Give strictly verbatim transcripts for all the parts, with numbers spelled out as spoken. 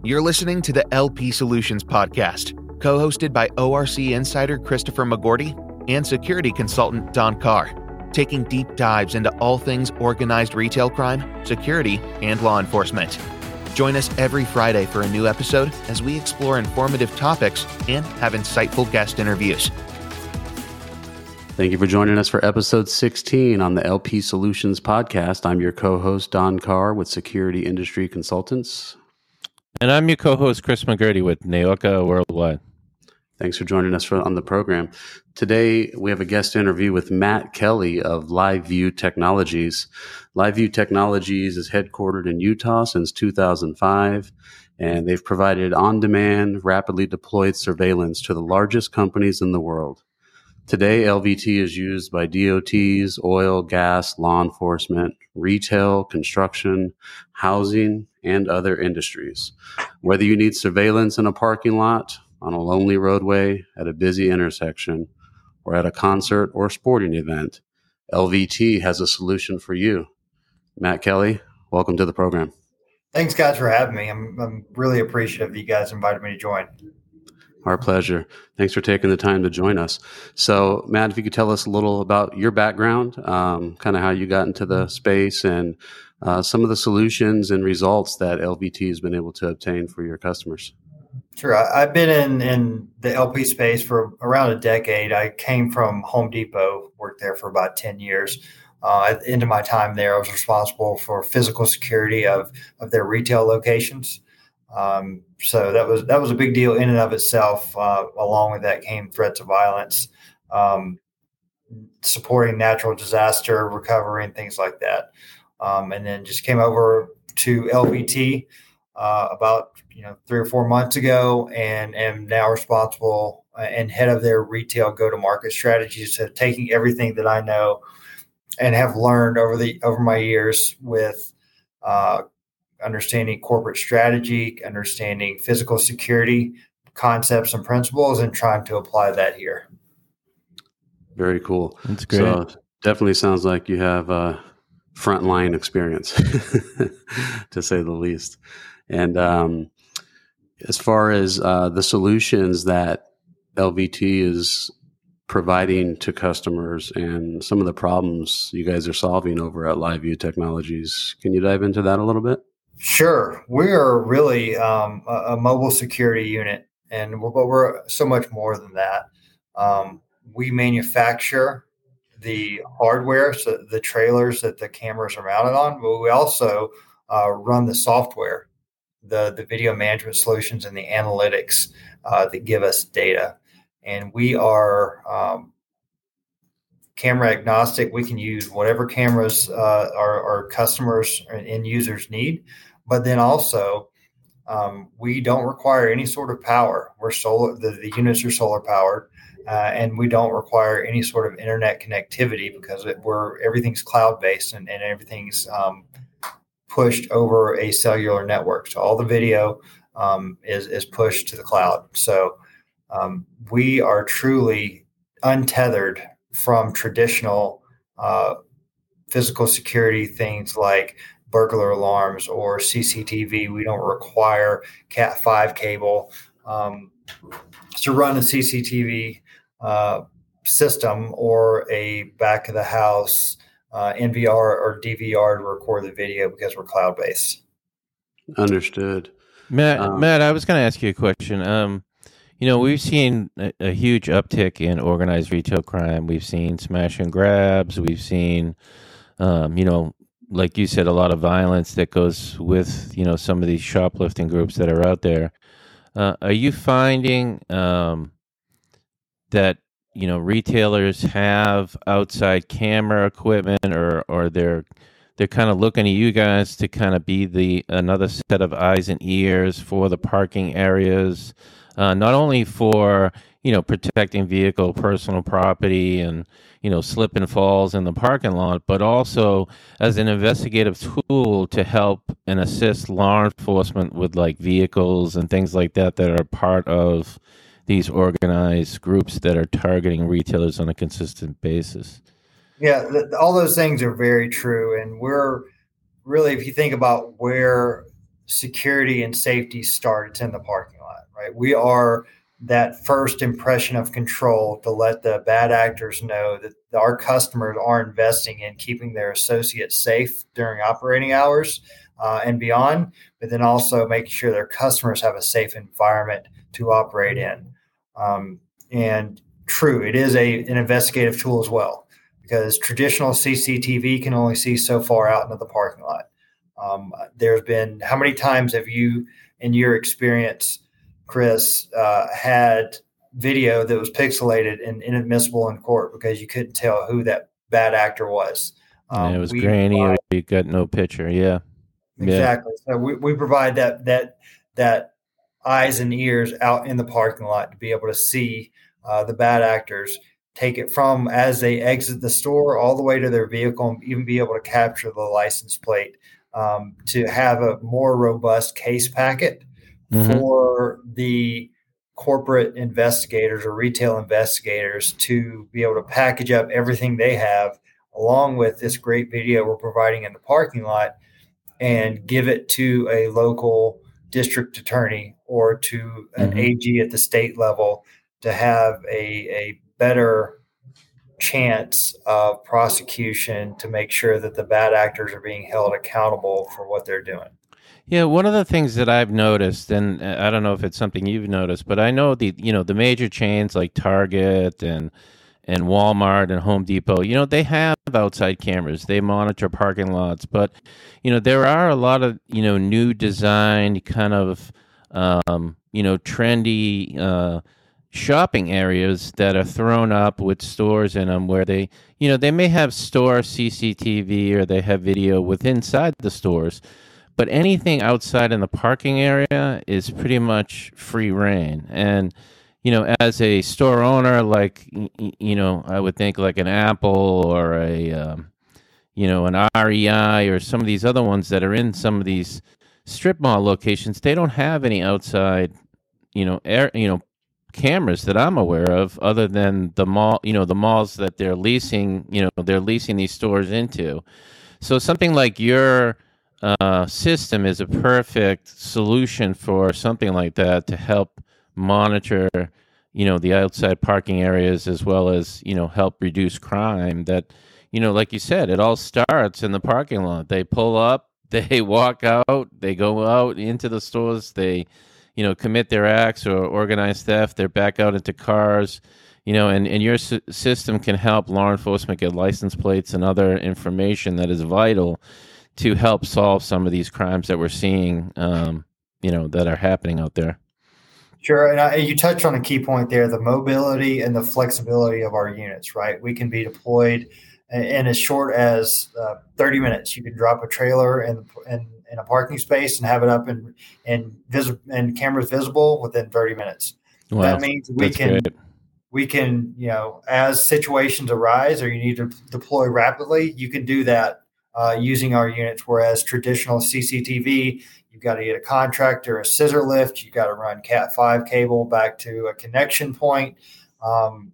You're listening to the L P Solutions Podcast, co-hosted by O R C insider Christopher McGorty and security consultant Don Carr, taking deep dives into all things organized retail crime, security, and law enforcement. Join us every Friday for a new episode as we explore informative topics and have insightful guest interviews. Thank you for joining us for episode sixteen on the L P Solutions Podcast. I'm your co-host, Don Carr with Security Industry Consultants. And I'm your co-host, Chris McGurty with Naoka Worldwide. Thanks for joining us for, on the program. Today, we have a guest interview with Matt Kelly of LiveView Technologies. LiveView Technologies is headquartered in Utah since two thousand five, and they've provided on-demand, rapidly deployed surveillance to the largest companies in the world. Today, L V T is used by D O Ts, oil, gas, law enforcement, retail, construction, housing, and other industries. Whether you need surveillance in a parking lot, on a lonely roadway, at a busy intersection, or at a concert or sporting event, L V T has a solution for you. Matt Kelly, welcome to the program. Thanks, guys, for having me. I'm, I'm really appreciative you guys invited me to join. Our pleasure. Thanks for taking the time to join us. So, Matt, if you could tell us a little about your background, um, kind of how you got into the space, and uh, some of the solutions and results that L V T has been able to obtain for your customers. Sure. I, I've been in, in the L P space for around a decade. I came from Home Depot, worked there for about ten years. Uh, at the end of my time there, I was responsible for physical security of, of their retail locations. Um, so that was that was a big deal in and of itself. Uh, along with that came threats of violence, um, supporting natural disaster recovery and things like that. Um, and then just came over to L V T uh, about you know three or four months ago, and am now responsible and head of their retail go-to-market strategies. So taking everything that I know and have learned over the over my years with uh, understanding corporate strategy, understanding physical security concepts and principles, and trying to apply that here. Very cool. That's great. So definitely sounds like you have uh, frontline experience, to say the least. And um, as far as uh, the solutions that L V T is providing to customers and some of the problems you guys are solving over at LiveView Technologies, can you dive into that a little bit? Sure. We are really um, a, a mobile security unit, and we're, but we're so much more than that. Um, we manufacture the hardware, so the trailers that the cameras are mounted on, but we also uh, run the software, the, the video management solutions, and the analytics uh, that give us data. And we are um, camera agnostic. We can use whatever cameras uh, our, our customers and end users need. But then also, um, we don't require any sort of power. We're solar. The, the units are solar powered, uh, and we don't require any sort of internet connectivity because it, we're everything's cloud based and, and everything's um, pushed over a cellular network. So all the video um, is is pushed to the cloud. So um, we are truly untethered from traditional uh, physical security things like burglar alarms or C C T V. We don't require Cat five cable um, to run a C C T V uh, system or a back of the house uh, N V R or D V R to record the video because we're cloud based. Understood. Matt, Um, Matt, I was going to ask you a question. Um, you know, we've seen a, a huge uptick in organized retail crime. We've seen smash and grabs. We've seen, um, you know, like you said, a lot of violence that goes with, you know, some of these shoplifting groups that are out there. Uh, are you finding um, that, you know, retailers have outside camera equipment, or, or they're they're kind of looking at you guys to kind of be the another set of eyes and ears for the parking areas, uh, not only for, you know, protecting vehicle, personal property, and, you know, slip and falls in the parking lot, but also as an investigative tool to help and assist law enforcement with like vehicles and things like that that are part of these organized groups that are targeting retailers on a consistent basis. Yeah, th- all those things are very true. And we're really, if you think about where security and safety start, it's in the parking lot, right? We are that first impression of control to let the bad actors know that our customers are investing in keeping their associates safe during operating hours uh, and beyond, but then also making sure their customers have a safe environment to operate in. Um, and true, it is a an investigative tool as well, because traditional C C T V can only see so far out into the parking lot. Um, there's been, how many times have you, in your experience, Chris, uh, had video that was pixelated and inadmissible in court because you couldn't tell who that bad actor was? Um, yeah, it was we grainy. provide, Or you got no picture. Yeah. exactly. Yeah. So we, we provide that that that eyes and ears out in the parking lot to be able to see uh, the bad actors, take it from as they exit the store all the way to their vehicle, and even be able to capture the license plate, um, to have a more robust case packet mm-hmm. for the corporate investigators or retail investigators to be able to package up everything they have along with this great video we're providing in the parking lot and give it to a local district attorney or to an mm-hmm. A G at the state level to have a, a better chance of prosecution, to make sure that the bad actors are being held accountable for what they're doing. Yeah, one of the things that I've noticed, and I don't know if it's something you've noticed, but I know the you know the major chains like Target and and Walmart and Home Depot, you know, they have outside cameras. They monitor parking lots, but you know there are a lot of you know new designed kind of um, you know trendy uh, shopping areas that are thrown up with stores in them, where they you know they may have store C C T V or they have video with inside the stores. But anything outside in the parking area is pretty much free reign. And, you know, as a store owner, like, you know, I would think like an Apple or a, um, you know, an R E I or some of these other ones that are in some of these strip mall locations, they don't have any outside, you know, air, you know, cameras that I'm aware of, other than the mall, you know, the malls that they're leasing, you know, they're leasing these stores into. So something like your Uh, system is a perfect solution for something like that, to help monitor, you know, the outside parking areas, as well as, you know, help reduce crime. That, you know, like you said, it all starts in the parking lot. They pull up, they walk out, they go out into the stores, they, you know, commit their acts or organize theft, they're back out into cars, you know, and, and your s- system can help law enforcement get license plates and other information that is vital to help solve some of these crimes that we're seeing, um, you know, that are happening out there. Sure. And I, you touched on a key point there, the mobility and the flexibility of our units, right? We can be deployed in, in as short as uh, thirty minutes. You can drop a trailer in, in, in a parking space and have it up and, and, vis- and cameras visible within thirty minutes. Wow. That means we That's can, great. we can, you know, as situations arise or you need to deploy rapidly, you can do that Uh, using our units, whereas traditional C C T V, you've got to get a contractor, a scissor lift, you've got to run cat five cable back to a connection point. Um,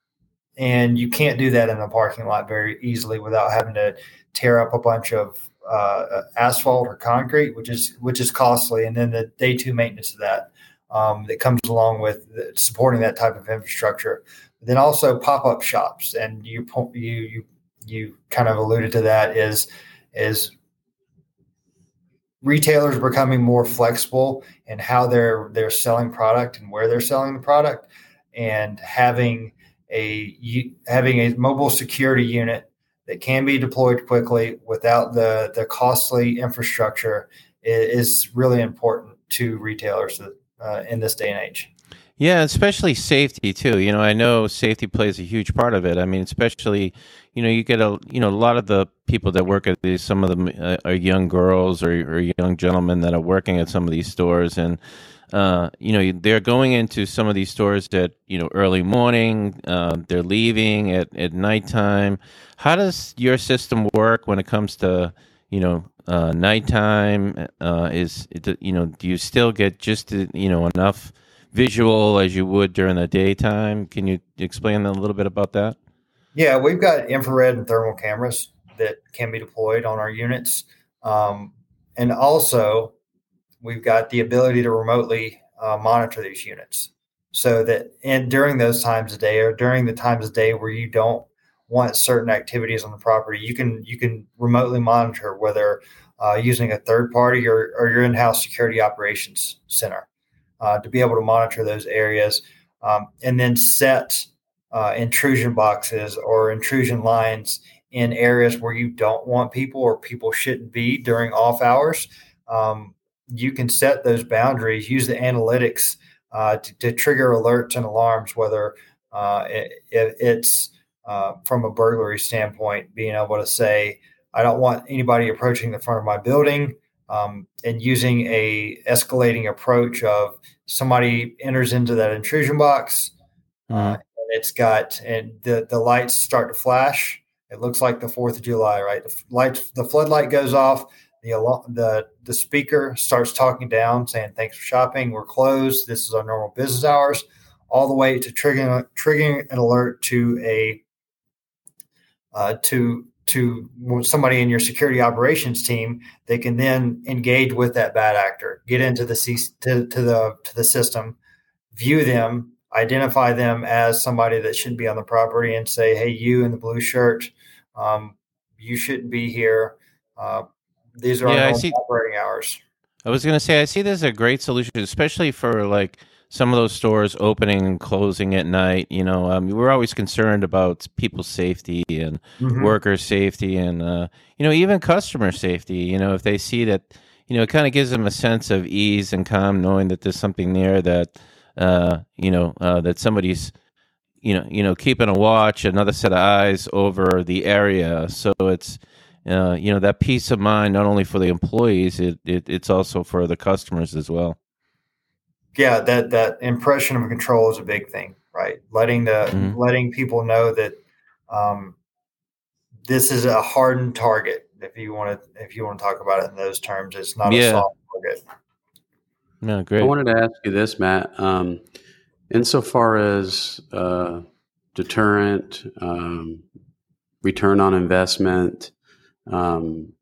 and you can't do that in a parking lot very easily without having to tear up a bunch of uh, asphalt or concrete, which is which is costly. And then the day two maintenance of that um, that comes along with supporting that type of infrastructure. But then also pop-up shops, and you you you you kind of alluded to that, is is retailers becoming more flexible in how they're they're selling product and where they're selling the product, and having a having a mobile security unit that can be deployed quickly without the the costly infrastructure is really important to retailers uh, in this day and age. Yeah, especially safety too. You know, I know safety plays a huge part of it. I mean, especially, you know, you get a, you know, a lot of the people that work at these, some of them uh, are young girls or, or young gentlemen that are working at some of these stores, and uh, you know, they're going into some of these stores at, you know, early morning. Uh, they're leaving at at nighttime. How does your system work when it comes to, you know, uh, nighttime? Uh, is it, you know, do you still get just you know enough visual as you would during the daytime? Can you explain a little bit about that? Yeah, we've got infrared and thermal cameras that can be deployed on our units. Um, and also we've got the ability to remotely uh, monitor these units, so that and during those times of day or during the times of day where you don't want certain activities on the property, you can you can remotely monitor whether uh, using a third party or, or your in-house security operations center uh, to be able to monitor those areas, um, and then set uh, intrusion boxes or intrusion lines in areas where you don't want people or people shouldn't be during off hours. Um, you can set those boundaries, use the analytics uh, to, to trigger alerts and alarms, whether uh, it, it, it's uh, from a burglary standpoint, being able to say, I don't want anybody approaching the front of my building, um, and using a escalating approach of somebody enters into that intrusion box, uh, Mhm. and it's got, and the, the lights start to flash. It looks like the fourth of July, right? The light, the floodlight goes off. The, the the speaker starts talking down, saying, "Thanks for shopping. We're closed. This is our normal business hours," all the way to triggering triggering an alert to a uh, to to somebody in your security operations team. They can then engage with that bad actor, get into the C- to, to the to the system, view them, identify them as somebody that shouldn't be on the property, and say, "Hey, you in the blue shirt, um, you shouldn't be here. Uh, these are our Yeah, I normal see. operating hours." I was going to say, I see this as a great solution, especially for like some of those stores opening and closing at night. You know, um, we're always concerned about people's safety and Mm-hmm. worker safety and, uh, you know, even customer safety. You know, if they see that, you know, it kind of gives them a sense of ease and calm knowing that there's something there that, uh, you know, uh, that somebody's, you know, you know, keeping a watch, another set of eyes over the area. So it's, uh, you know, that peace of mind, not only for the employees, it, it it's also for the customers as well. Yeah, that that impression of control is a big thing, right? Letting the Mhm. letting people know that um, this is a hardened target. If you want to, if you want to talk about it in those terms, it's not a Yeah. soft target. No, I great. wanted to ask you this, Matt. Um, insofar as uh, deterrent, um, return on investment, um,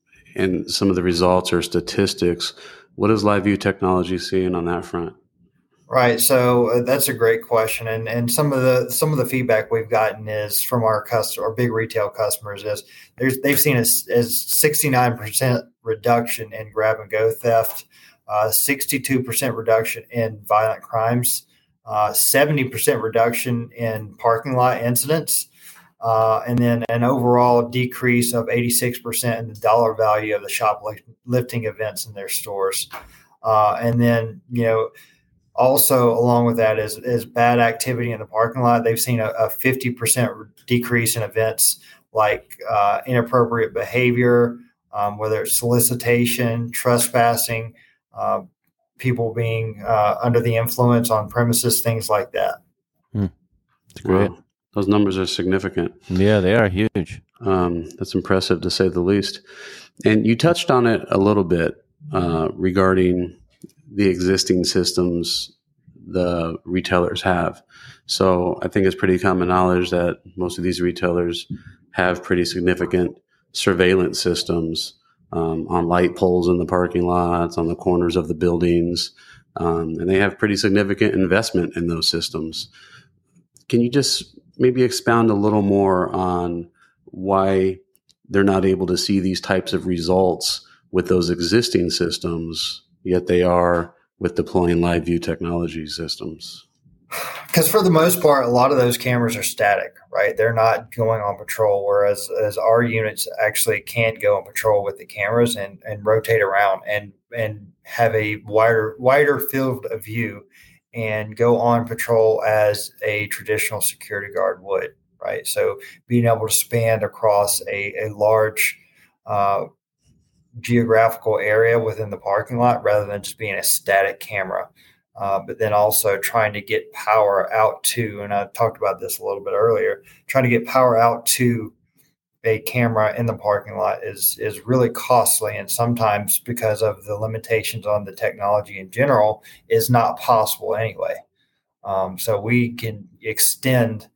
and some of the results or statistics, what is LiveView Technology seeing on that front? Right. So uh, that's a great question, and and some of the some of the feedback we've gotten is from our customer, our big retail customers, is there's they've seen as as sixty-nine percent reduction in grab and go theft, uh, sixty-two percent reduction in violent crimes, uh, seventy percent reduction in parking lot incidents, uh, and then an overall decrease of eighty-six percent in the dollar value of the shoplifting events in their stores, uh, and then you know. Also, along with that is, is bad activity in the parking lot. They've seen a, a fifty percent decrease in events like uh, inappropriate behavior, um, whether it's solicitation, trespassing, uh, people being uh, under the influence on premises, things like that. Hmm. It's great. Wow, those numbers are significant. Yeah, they are huge. Um, that's impressive to say the least. And you touched on it a little bit uh, regarding the existing systems the retailers have. So I think it's pretty common knowledge that most of these retailers have pretty significant surveillance systems um, on light poles in the parking lots, on the corners of the buildings, um, and they have pretty significant investment in those systems. Can you just maybe expound a little more on why they're not able to see these types of results with those existing systems, yet they are with deploying LiveView technology systems? Because for the most part, a lot of those cameras are static, right? They're not going on patrol, whereas as our units actually can go on patrol with the cameras and, and rotate around and and have a wider wider field of view and go on patrol as a traditional security guard would, right? So being able to span across a, a large uh, geographical area within the parking lot rather than just being a static camera. Uh, but then also trying to get power out to, and I talked about this a little bit earlier, trying to get power out to a camera in the parking lot is is really costly, and sometimes because of the limitations on the technology in general is not possible anyway. Um, so we can extend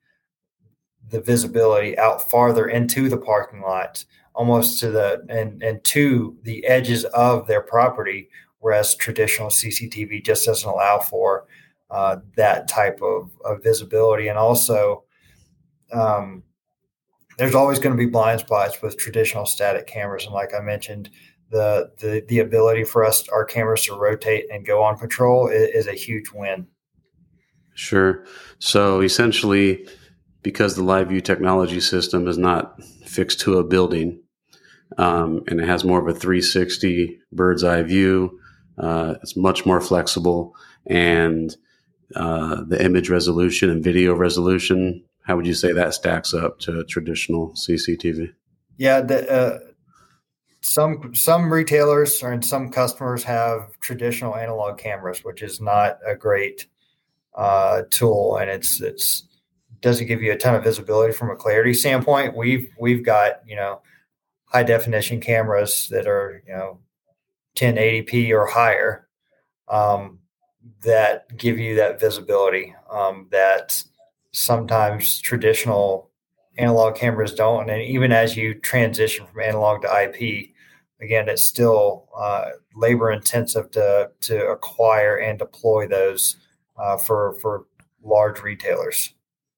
the visibility out farther into the parking lot, almost to the and and to the edges of their property, whereas traditional C C T V just doesn't allow for uh, that type of, of visibility. And also, um, there's always going to be blind spots with traditional static cameras. And like I mentioned, the the the ability for us, our cameras to rotate and go on patrol is, is a huge win. Sure. So essentially, because the LiveView technology system is not fixed to a building, um, and it has more of a three sixty bird's eye view, uh, it's much more flexible, and uh, the image resolution and video resolution, how would you say that stacks up to traditional C C T V? Yeah, the, uh, some some retailers and some customers have traditional analog cameras, which is not a great uh, tool, and it's it's doesn't give you a ton of visibility from a clarity standpoint. We've we've got you know high definition cameras that are you know ten eighty p or higher um, that give you that visibility um, that sometimes traditional analog cameras don't. And even as you transition from analog to I P, again, it's still uh, labor intensive to to acquire and deploy those uh, for for large retailers.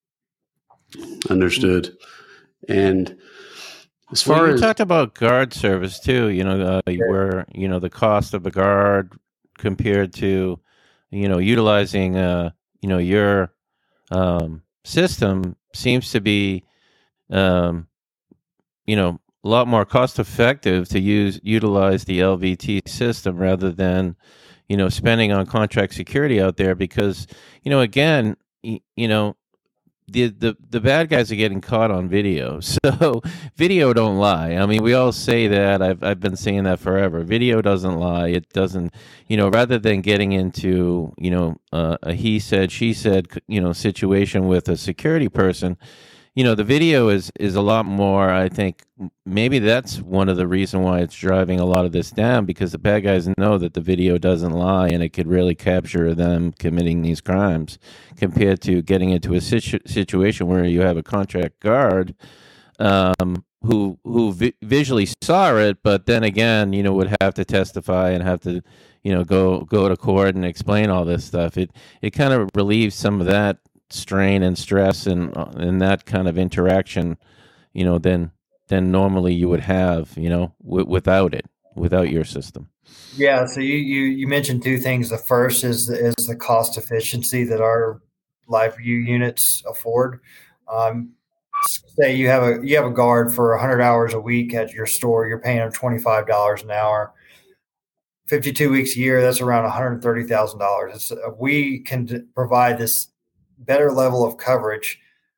Understood. And as far well, you as talked about guard service too, you know, uh, Sure. where you know the cost of a guard compared to, you know, utilizing, uh, you know, your um, system seems to be, um, you know, a lot more cost effective to use utilize the L V T system rather than, you know, spending on contract security out there because, you know, again, y- you know. The, the the bad guys are getting caught on video. So video don't lie. I mean, we all say that. I've I've been saying that forever. Video doesn't lie. It doesn't, you know, rather than getting into, you know, uh, a he said, she said, you know, situation with a security person, you know, the video is, is a lot more, I think maybe that's one of the reasons why it's driving a lot of this down because the bad guys know that the video doesn't lie and it could really capture them committing these crimes compared to getting into a situ- situation where you have a contract guard um, who who vi- visually saw it, but then again, you know, would have to testify and have to, you know, go go to court and explain all this stuff. It it kind of relieves some of that strain and stress and uh, and that kind of interaction, you know, than than normally you would have, you know, w- without it, without your system. Yeah. So you you you mentioned two things. The first is the, is the cost efficiency that our LiveView units afford. Um, say you have a you have a guard for one hundred hours a week at your store. You're paying them twenty-five dollars an hour. fifty-two weeks a year. That's around one hundred thirty thousand dollars. Uh, we can d- provide this better level of coverage,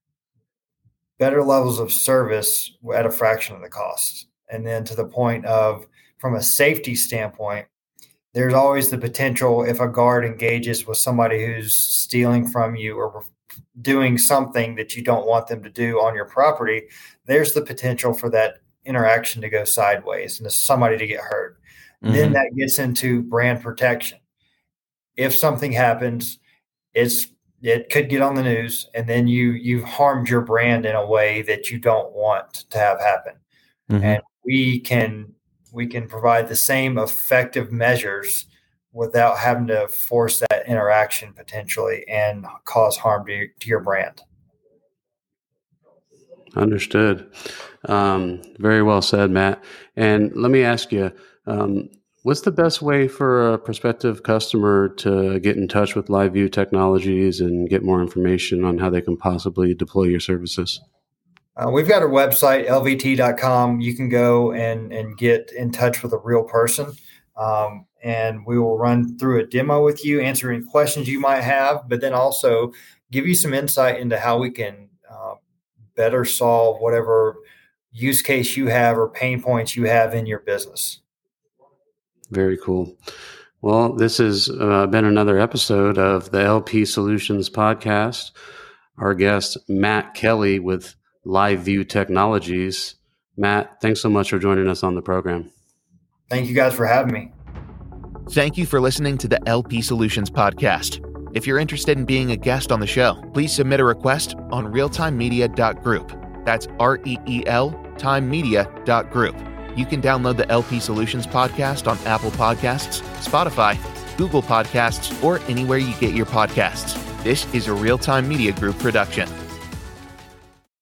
better levels of service at a fraction of the cost. And then to the point of, from a safety standpoint, there's always the potential if a guard engages with somebody who's stealing from you or doing something that you don't want them to do on your property, there's the potential for that interaction to go sideways and somebody to get hurt. Mm-hmm. Then that gets into brand protection. If something happens, it's it could get on the news, and then you you've harmed your brand in a way that you don't want to have happen. Mm-hmm. And we can we can provide the same effective measures without having to force that interaction potentially and cause harm to, to your brand. Understood. Um, very well said, Matt. And let me ask you, um, what's the best way for a prospective customer to get in touch with LiveView Technologies and get more information on how they can possibly deploy your services? Uh, we've got our website, L V T dot com. You can go and, and get in touch with a real person, um, and we will run through a demo with you, answer any questions you might have, but then also give you some insight into how we can uh, better solve whatever use case you have or pain points you have in your business. Very cool. Well, this has uh, been another episode of the L P Solutions podcast. Our guest, Matt Kelly with LiveView Technologies. Matt, thanks so much for joining us on the program. Thank you guys for having me. Thank you for listening to the L P Solutions podcast. If you're interested in being a guest on the show, please submit a request on realtimemedia dot group. That's R E E L timemedia dot group. You can download the L P Solutions podcast on Apple Podcasts, Spotify, Google Podcasts, or anywhere you get your podcasts. This is a Real Time Media Group production.